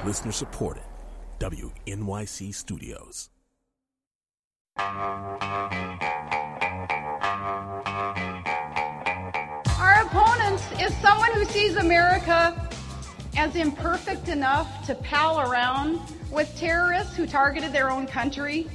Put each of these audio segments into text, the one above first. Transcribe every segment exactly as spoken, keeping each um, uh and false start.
Listener supported. W N Y C Studios. Our opponent is someone who sees America as imperfect enough to pal around with terrorists who targeted their own country.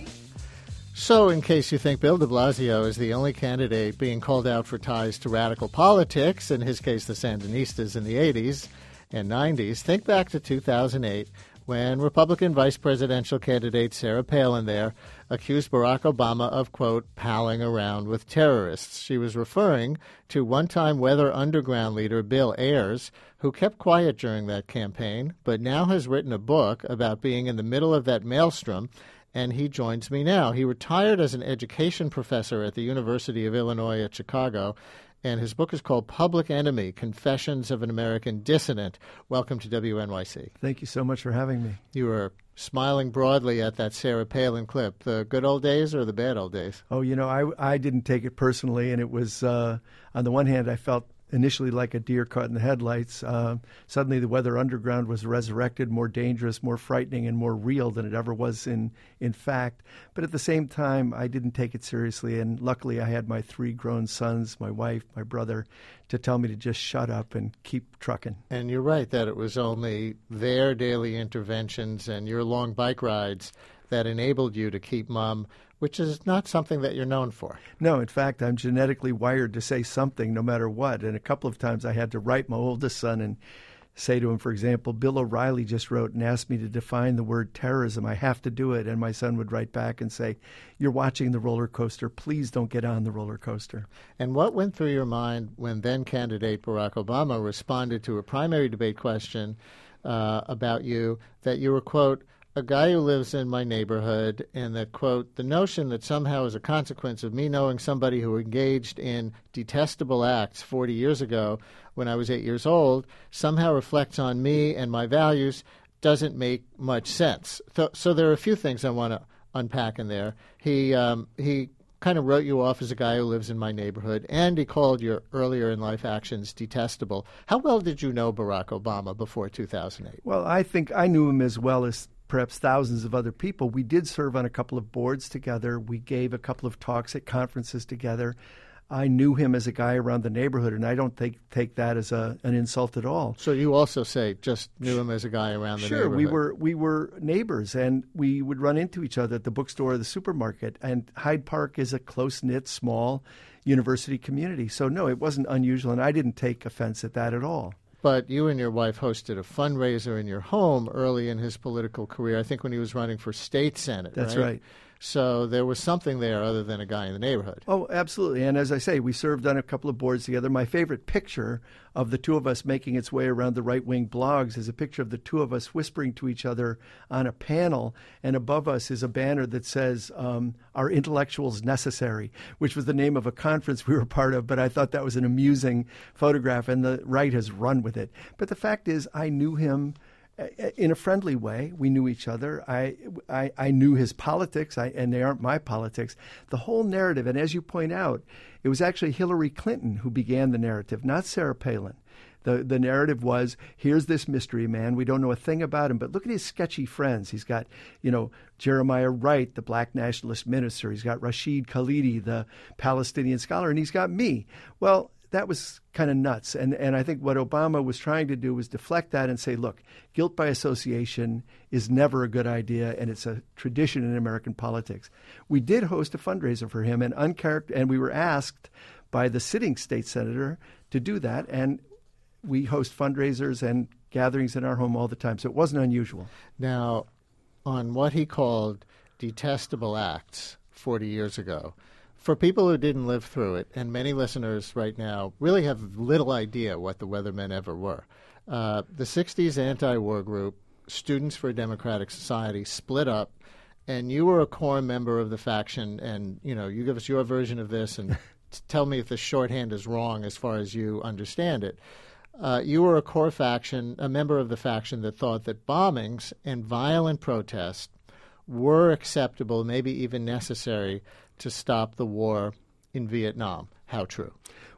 So, in case you think Bill de Blasio is the only candidate being called out for ties to radical politics, in his case the Sandinistas in the eighties and nineties, think back to two thousand eight when Republican vice presidential candidate Sarah Palin there accused Barack Obama of, quote, palling around with terrorists. She was referring to one-time Weather Underground leader Bill Ayers, who kept quiet during that campaign, but now has written a book about being in the middle of that maelstrom, and he joins me now. He retired as an education professor at the University of Illinois at Chicago, and his book is called Public Enemy, Confessions of an American Dissident. Welcome to W N Y C. Thank you so much for having me. You were smiling broadly at that Sarah Palin clip. The good old days or the bad old days? Oh, you know, I, I didn't take it personally, and it was, uh, on the one hand, I felt initially like a deer caught in the headlights. Uh, suddenly the Weather Underground was resurrected, more dangerous, more frightening, and more real than it ever was in, in fact. But at the same time, I didn't take it seriously, and luckily I had my three grown sons, my wife, my brother, to tell me to just shut up and keep trucking. And you're right that it was only their daily interventions and your long bike rides that enabled you to keep mum, which is not something that you're known for. No, in fact, I'm genetically wired to say something no matter what. And a couple of times I had to write my oldest son and say to him, for example, Bill O'Reilly just wrote and asked me to define the word terrorism. I have to do it. And my son would write back and say, you're watching the roller coaster. Please don't get on the roller coaster. And what went through your mind when then-candidate Barack Obama responded to a primary debate question uh, about you that you were, quote, a guy who lives in my neighborhood, and that, quote, the notion that somehow as a consequence of me knowing somebody who engaged in detestable acts forty years ago when I was eight years old somehow reflects on me and my values doesn't make much sense. So, so there are a few things I want to unpack in there. He, um, he kind of wrote you off as a guy who lives in my neighborhood, and he called your earlier in life actions detestable. How well did you know Barack Obama before two thousand eight? Well, I think I knew him as well as perhaps thousands of other people. We did serve on a couple of boards together. We gave a couple of talks at conferences together. I knew him as a guy around the neighborhood, and I don't take take that as a an insult at all. So you also say just knew him as a guy around the sure, neighborhood. Sure, we were we were neighbors, and we would run into each other at the bookstore or the supermarket. And Hyde Park is a close-knit, small university community. So no, it wasn't unusual, and I didn't take offense at that at all. But you and your wife hosted a fundraiser in your home early in his political career, I think when he was running for state senate, That's right? right. So there was something there other than a guy in the neighborhood. Oh, absolutely. And as I say, we served on a couple of boards together. My favorite picture of the two of us making its way around the right-wing blogs is a picture of the two of us whispering to each other on a panel. And above us is a banner that says, um, "Are intellectuals necessary?" which was the name of a conference we were part of. But I thought that was an amusing photograph, and the right has run with it. But the fact is, I knew him in a friendly way. We knew each other. I, I, I knew his politics, I, and they aren't my politics. The whole narrative, and as you point out, it was actually Hillary Clinton who began the narrative, not Sarah Palin. The the narrative was, here's this mystery man. We don't know a thing about him, but look at his sketchy friends. He's got, you know, Jeremiah Wright, the black nationalist minister. He's got Rashid Khalidi, the Palestinian scholar, and he's got me. Well, that was kind of nuts. And and I think what Obama was trying to do was deflect that and say, look, guilt by association is never a good idea, and it's a tradition in American politics. We did host a fundraiser for him, and uncharact- and we were asked by the sitting state senator to do that, and we host fundraisers and gatherings in our home all the time, so it wasn't unusual. Now, on what he called detestable acts forty years ago, for people who didn't live through it, and many listeners right now really have little idea what the Weathermen ever were, uh, the sixties anti-war group, Students for a Democratic Society, split up, and you were a core member of the faction, and, you know, you give us your version of this and tell me if the shorthand is wrong as far as you understand it. Uh, you were a core faction, a member of the faction that thought that bombings and violent protest were acceptable, maybe even necessary, to stop the war in Vietnam. How true?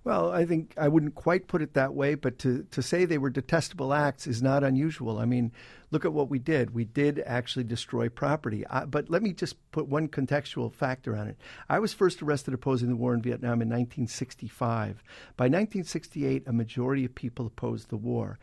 Well, I think I wouldn't quite put it that way, but to, to say they were detestable acts is not unusual. I mean, look at what we did. We did actually destroy property. I, but let me just put one contextual factor on it. I was first arrested opposing the war in Vietnam in nineteen sixty-five. By nineteen sixty-eight, a majority of people opposed the war.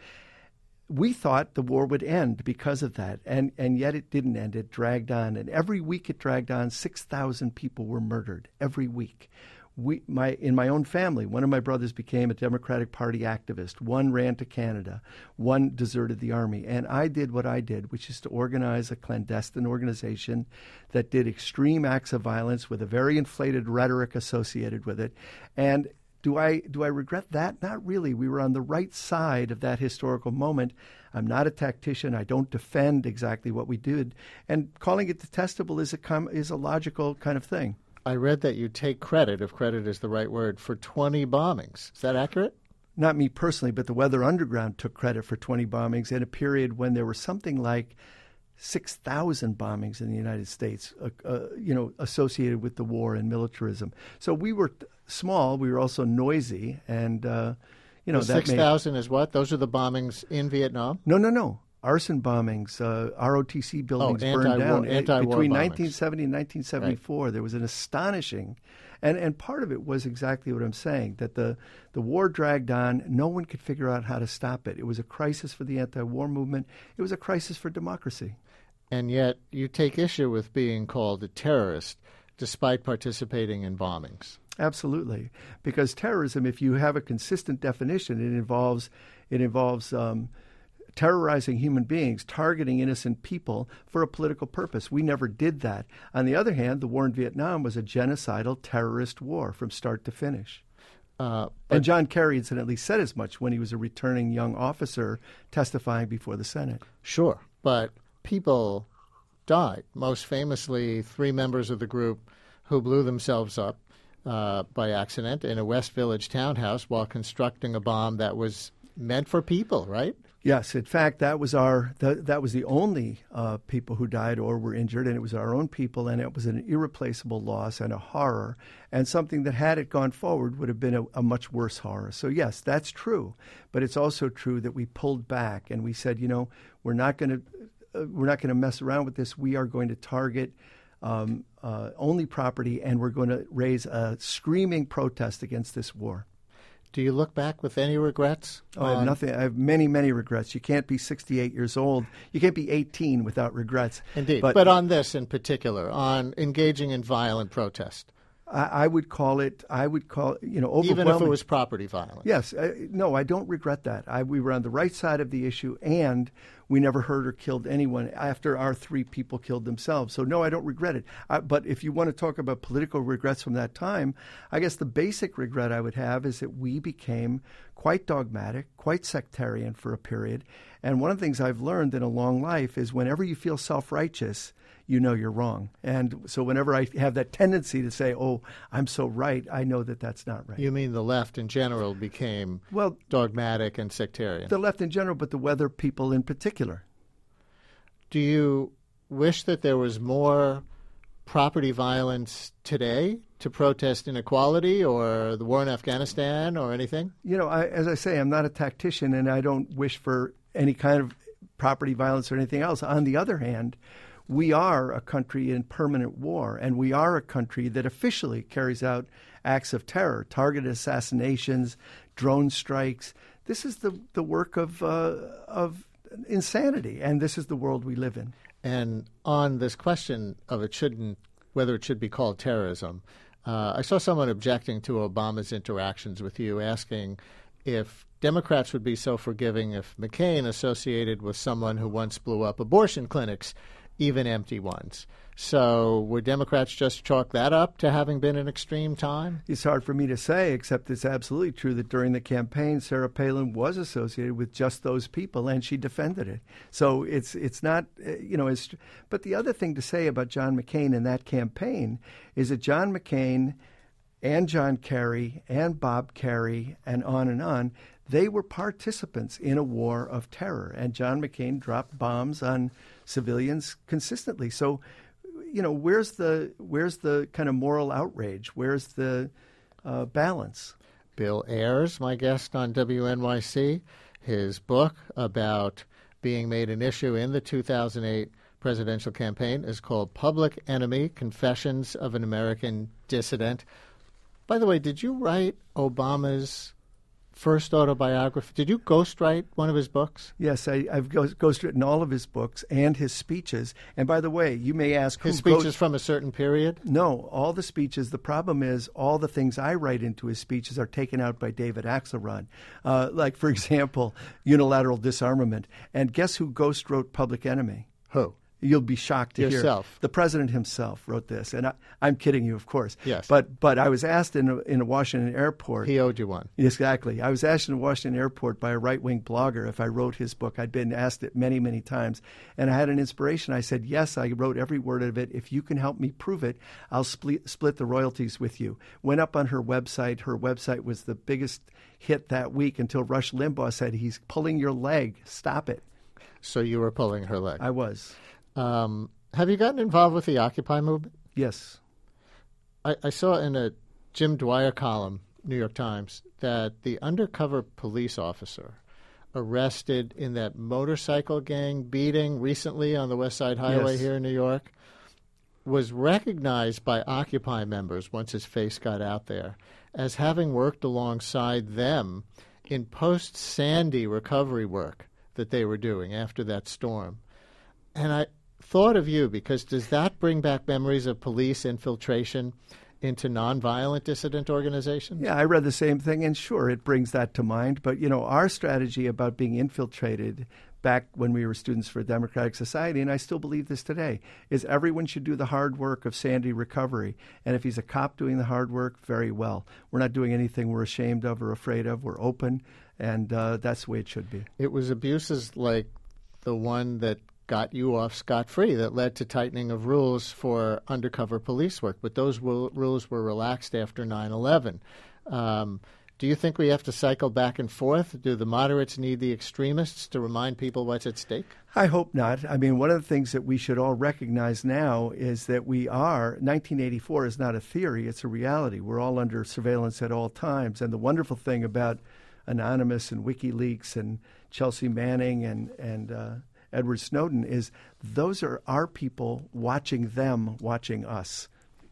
We thought the war would end because of that, and, and yet it didn't end. It dragged on, and every week it dragged on. six thousand people were murdered every week. We, my, in my own family, one of my brothers became a Democratic Party activist. One ran to Canada. One deserted the army. And I did what I did, which is to organize a clandestine organization that did extreme acts of violence with a very inflated rhetoric associated with it. And do I do I regret that? Not really. We were on the right side of that historical moment. I'm not a tactician. I don't defend exactly what we did. And calling it detestable is a com- is a logical kind of thing. I read that you take credit, if credit is the right word, for twenty bombings. Is that accurate? Not me personally, but the Weather Underground took credit for twenty bombings in a period when there were something like six thousand bombings in the United States, uh, uh, you know, associated with the war and militarism. So we were t- small. We were also noisy. And, uh, you know, the that six thousand is what? Those are the bombings in Vietnam? No, no, no. Arson bombings, uh, R O T C buildings oh, burned anti-war, down. Anti-war Between bombings. nineteen seventy and nineteen seventy-four, right. There was an astonishing, and, and part of it was exactly what I'm saying, that the, the war dragged on. No one could figure out how to stop it. It was a crisis for the anti-war movement. It was a crisis for democracy. And yet you take issue with being called a terrorist despite participating in bombings. Absolutely. Because terrorism, if you have a consistent definition, it involves, it involves um, terrorizing human beings, targeting innocent people for a political purpose. We never did that. On the other hand, the war in Vietnam was a genocidal terrorist war from start to finish. Uh, and John Kerry incidentally said as much when he was a returning young officer testifying before the Senate. Sure, but people died. Most famously, three members of the group who blew themselves up uh, by accident in a West Village townhouse while constructing a bomb that was meant for people, right? Yes, in fact, that was our that, that was the only uh, people who died or were injured, and it was our own people, and it was an irreplaceable loss and a horror, and something that, had it gone forward, would have been a, a much worse horror. So yes, that's true, but it's also true that we pulled back and we said, you know, we're not going to uh, we're not going to mess around with this. We are going to target um, uh, only property, and we're going to raise a screaming protest against this war. Do you look back with any regrets? Oh, I have nothing. I have many, many regrets. You can't be sixty-eight years old. You can't be eighteen without regrets. Indeed. But, but on this in particular, on engaging in violent protest. I, I would call it, I would call you know, overwhelming. Even if it was property violence. Yes. I, no, I don't regret that. I, we were on the right side of the issue, and we never hurt or killed anyone after our three people killed themselves. So, no, I don't regret it. I, but if you want to talk about political regrets from that time, I guess the basic regret I would have is that we became quite dogmatic, quite sectarian for a period. And one of the things I've learned in a long life is whenever you feel self-righteous, you know you're wrong. And so whenever I have that tendency to say, oh, I'm so right, I know that that's not right. You mean the left in general became well dogmatic and sectarian? The left in general, but the weather people in particular. Do you wish that there was more property violence today to protest inequality or the war in Afghanistan or anything? You know, I, as I say, I'm not a tactician, and I don't wish for any kind of property violence or anything else. On the other hand, we are a country in permanent war, and we are a country that officially carries out acts of terror, targeted assassinations, drone strikes. This is the, the work of uh, of insanity, and this is the world we live in. And on this question of it shouldn't, whether it should be called terrorism, uh, I saw someone objecting to Obama's interactions with you, asking if Democrats would be so forgiving if McCain associated with someone who once blew up abortion clinics, even empty ones. So would Democrats just chalk that up to having been an extreme time? It's hard for me to say, except it's absolutely true that during the campaign, Sarah Palin was associated with just those people, and she defended it. So it's it's not, you know, it's, but the other thing to say about John McCain and that campaign is that John McCain and John Kerry and Bob Kerry and on and on, they were participants in a war of terror. And John McCain dropped bombs on civilians consistently. So, you know, where's the where's the kind of moral outrage? Where's the uh, balance? Bill Ayers, my guest on W N Y C. His book about being made an issue in the two thousand eight presidential campaign is called Public Enemy, Confessions of an American Dissident. By the way, did you write Obama's first autobiography? Did you ghostwrite one of his books? Yes, I, I've ghost, ghostwritten all of his books and his speeches. And by the way, you may ask... His who speeches ghost- from a certain period? No, all the speeches. The problem is all the things I write into his speeches are taken out by David Axelrod. Uh, like, for example, unilateral disarmament. And guess who ghost wrote Public Enemy? Who? You'll be shocked to Yourself. hear. The president himself wrote this. And I, I'm kidding you, of course. Yes. But but I was asked in a, in a Washington airport. He owed you one. Exactly. I was asked in a Washington airport by a right-wing blogger if I wrote his book. I'd been asked it many, many times. And I had an inspiration. I said, yes, I wrote every word of it. If you can help me prove it, I'll split, split the royalties with you. Went up on her website. Her website was the biggest hit that week until Rush Limbaugh said, he's pulling your leg. Stop it. So you were pulling her leg. I was. Um, have you gotten involved with the Occupy movement? Yes. I, I saw in a Jim Dwyer column, New York Times, that the undercover police officer arrested in that motorcycle gang beating recently on the West Side Highway Yes. here in New York was recognized by Occupy members once his face got out there as having worked alongside them in post-Sandy recovery work that they were doing after that storm. And I thought of you because does that bring back memories of police infiltration into nonviolent dissident organizations? Yeah, I read the same thing, and sure, it brings that to mind. But, you know, our strategy about being infiltrated back when we were Students for a Democratic Society, and I still believe this today, is everyone should do the hard work of Sandy recovery. And if he's a cop doing the hard work, very well. We're not doing anything we're ashamed of or afraid of. We're open, and uh, that's the way it should be. It was abuses like the one that got you off scot-free that led to tightening of rules for undercover police work. But those ru- rules were relaxed after nine eleven. Um, do you think we have to cycle back and forth? Do the moderates need the extremists to remind people what's at stake? I hope not. I mean, one of the things that we should all recognize now is that we are, nineteen eighty-four is not a theory, it's a reality. We're all under surveillance at all times. And the wonderful thing about Anonymous and WikiLeaks and Chelsea Manning and, and uh, Edward Snowden is those are our people watching them, watching us.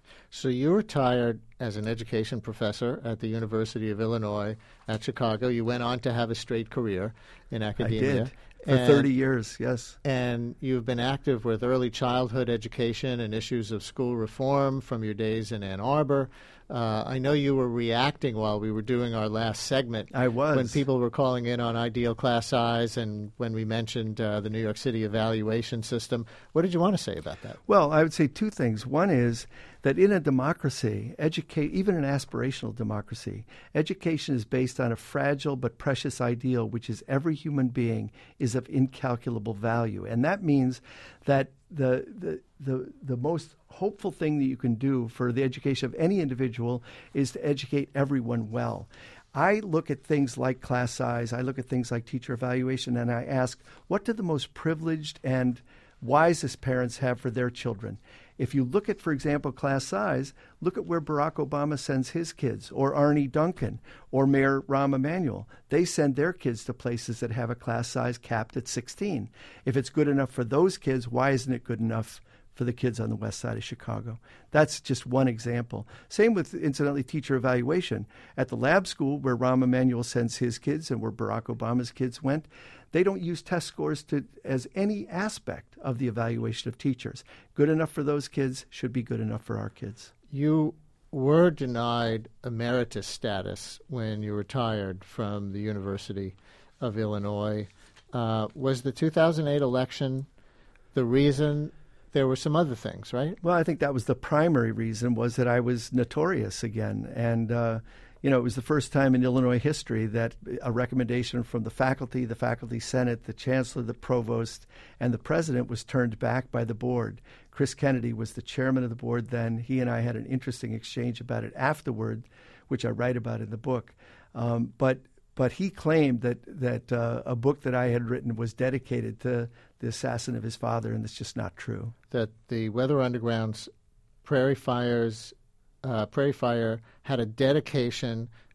So you retired as an education professor at the University of Illinois at Chicago. You went on to have a straight career in academia. I did. For and, thirty years, yes. And you've been active with early childhood education and issues of school reform from your days in Ann Arbor. Uh, I know you were reacting while we were doing our last segment. I was. When people were calling in on ideal class size and when we mentioned uh, the New York City evaluation system. What did you want to say about that? Well, I would say two things. One is that in a democracy, educate, even an aspirational democracy, education is based on a fragile but precious ideal, which is every human being is of incalculable value. And that means that the the the, the most hopeful thing that you can do for the education of any individual is to educate everyone well. I look at things like class size, I look at things like teacher evaluation, and I ask, what do the most privileged and wisest parents have for their children? If you look at, for example, class size, look at where Barack Obama sends his kids, or Arnie Duncan, or Mayor Rahm Emanuel. They send their kids to places that have a class size capped at sixteen. If it's good enough for those kids, why isn't it good enough for the kids on the west side of Chicago? That's just one example. Same with, incidentally, teacher evaluation. At the lab school where Rahm Emanuel sends his kids and where Barack Obama's kids went, they don't use test scores to as any aspect of the evaluation of teachers. Good enough for those kids should be good enough for our kids. You were denied emeritus status when you retired from the University of Illinois. Uh, was the two thousand eight election the reason? There were some other things, right? Well, I think that was the primary reason, was that I was notorious again. And, uh, you know, it was the first time in Illinois history that a recommendation from the faculty, the faculty senate, the chancellor, the provost, and the president was turned back by the board. Chris Kennedy was the chairman of the board then. He and I had an interesting exchange about it afterward, which I write about in the book. Um, but but he claimed that, that uh, a book that I had written was dedicated to the assassin of his father, and that's just not true. That the Weather Underground's Prairie Fires, uh, Prairie Fire had a dedication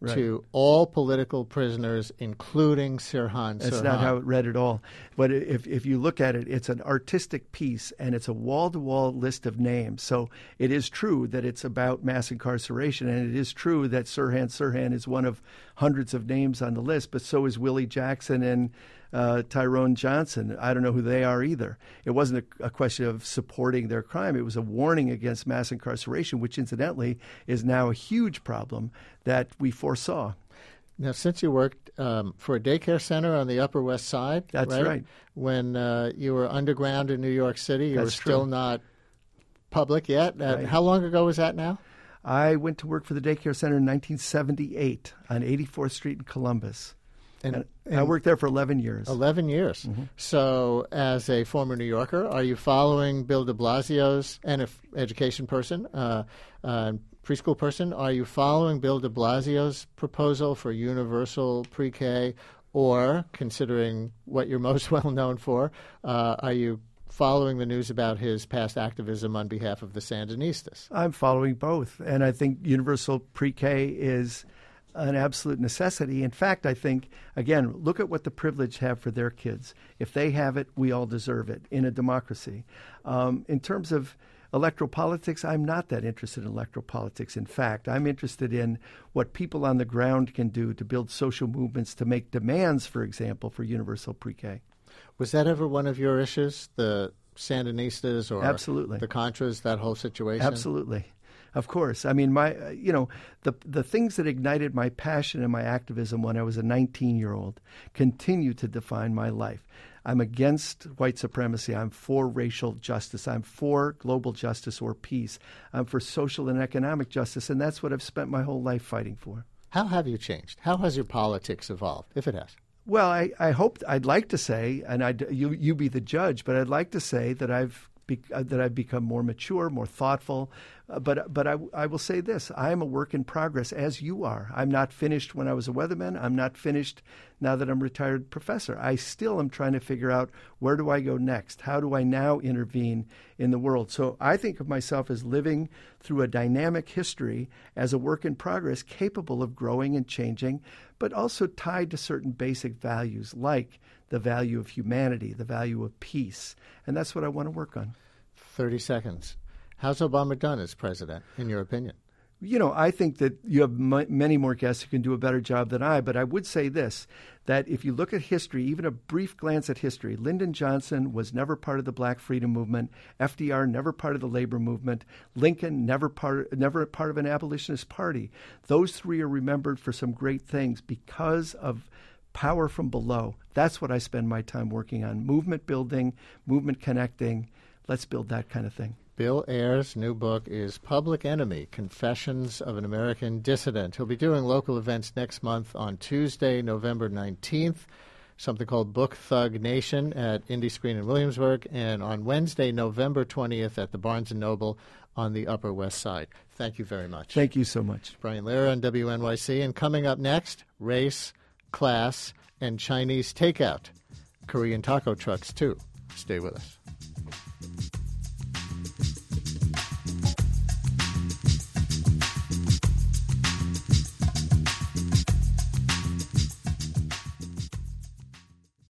Right. to all political prisoners, including Sirhan That's Sirhan. not how it read at all. But if if you look at it, it's an artistic piece, and it's a wall-to-wall list of names. So it is true that it's about mass incarceration, and it is true that Sirhan Sirhan is one of hundreds of names on the list, but so is Willie Jackson and uh, Tyrone Johnson. I don't know who they are either. It wasn't a, a question of supporting their crime. It was a warning against mass incarceration, which incidentally is now a huge problem that we foresaw. Now, since you worked um, for a daycare center on the Upper West Side, That's right? right. When uh, you were underground in New York City, you That's were still true. not public yet. Uh, Right. How long ago was that now? I went to work for the daycare center in nineteen seventy-eight on eighty-fourth Street in Columbus. And, And, I and worked there for eleven years. eleven years. Mm-hmm. So, as a former New Yorker, are you following Bill de Blasio's, and an education person, uh, uh, preschool person, are you following Bill de Blasio's proposal for universal pre-K, or, considering what you're most well known for, uh, are you following the news about his past activism on behalf of the Sandinistas? I'm following both. And I think universal pre-K is an absolute necessity. In fact, I think, again, look at what the privileged have for their kids. If they have it, we all deserve it in a democracy. Um, in terms of electoral politics, I'm not that interested in electoral politics. In fact, I'm interested in what people on the ground can do to build social movements, to make demands, for example, for universal pre-K. Was that ever one of your issues, the Sandinistas or Absolutely. the Contras, that whole situation? Absolutely. Of course. I mean, my, uh, you know, the the things that ignited my passion and my activism when I was a nineteen-year-old continue to define my life. I'm against white supremacy. I'm for racial justice. I'm for global justice or peace. I'm for social and economic justice, and that's what I've spent my whole life fighting for. How have you changed? How has your politics evolved, if it has? Well, I, I hope, I'd like to say, and I'd, you you be the judge, but I'd like to say that I've be, uh, that I've become more mature, more thoughtful. Uh, but but I, I will say this: I am a work in progress, as you are. I'm not finished when I was a weatherman. I'm not finished now that I'm a retired professor. I still am trying to figure out, where do I go next? How do I now intervene in the world? So I think of myself as living through a dynamic history as a work in progress, capable of growing and changing, but also tied to certain basic values like the value of humanity, the value of peace. And that's what I want to work on. thirty seconds. How's Obama done as president, in your opinion? You know, I think that you have m- many more guests who can do a better job than I, but I would say this, that if you look at history, even a brief glance at history, Lyndon Johnson was never part of the Black Freedom Movement, F D R never part of the labor movement, Lincoln never part, never part of an abolitionist party. Those three are remembered for some great things because of power from below. That's what I spend my time working on, movement building, movement connecting. Let's build that kind of thing. Bill Ayers' new book is Public Enemy, Confessions of an American Dissident. He'll be doing local events next month on Tuesday, November nineteenth, something called Book Thug Nation at Indie Screen in Williamsburg, and on Wednesday, November twentieth at the Barnes and Noble on the Upper West Side. Thank you very much. Thank you so much. Brian Lehrer on W N Y C, and coming up next, race, class, and Chinese takeout. Korean taco trucks, too. Stay with us.